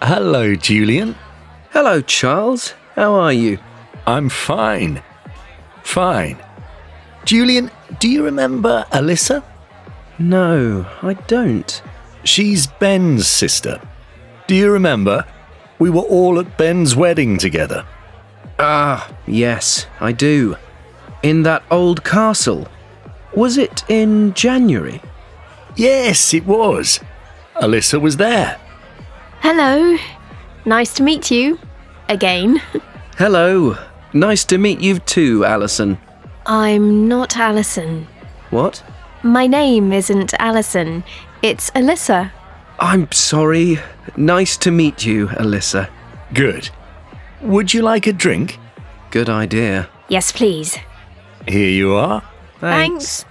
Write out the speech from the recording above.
Hello, Julian. Hello, Charles. How are you? I'm fine. Fine. Julian, do you remember Alyssa? No, I don't. She's Ben's sister. Do you remember? We were all at Ben's wedding together. Ah, yes, I do. In that old castle. Was it in January? Yes, it was. Alyssa was there. Hello. Nice to meet you. Again. Hello. Nice to meet you too, Alison. I'm not Alison. What? My name isn't Alison. It's Alyssa. I'm sorry. Nice to meet you, Alyssa. Good. Would you like a drink? Good idea. Yes, please. Here you are. Thanks.